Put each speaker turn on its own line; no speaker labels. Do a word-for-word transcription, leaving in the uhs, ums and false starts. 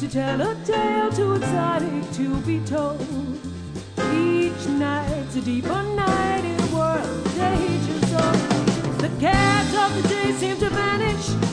to tell a tale too exotic to be told. Each night's a deeper night in a world that hates your soul. The cares of the day seem to vanish